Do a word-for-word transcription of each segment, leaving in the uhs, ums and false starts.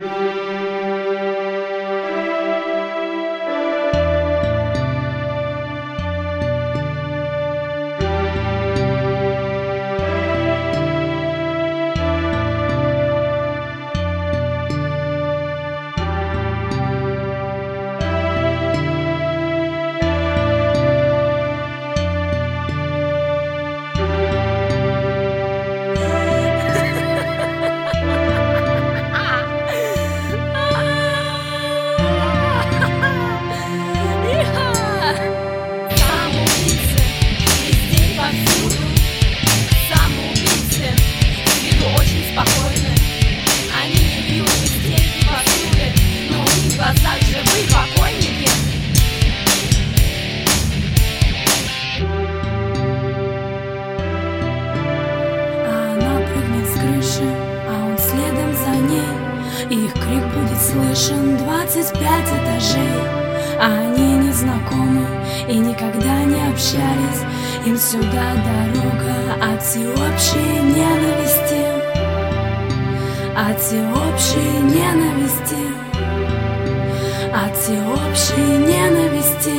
Их крик будет слышен двадцать пять этажей. А они не знакомы и никогда не общались. Им сюда дорога от всеобщей ненависти, от всеобщей ненависти, от всеобщей ненависти,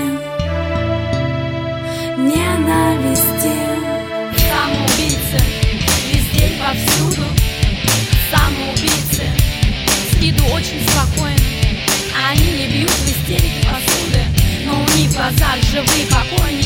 ненависти. Самоубийцы везде и повсюду. Самоубийцы с виду очень спокойны. Они не бьют в истерике посуды, но у них в глазах живые покойники.